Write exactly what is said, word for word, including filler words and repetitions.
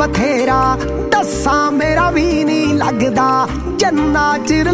ਬਥੇਰਾ, ਦੱਸਾਂ ਮੇਰਾ ਵੀ ਨੀ ਲੱਗਦਾ ਜੰਨਾ ਚਿਰ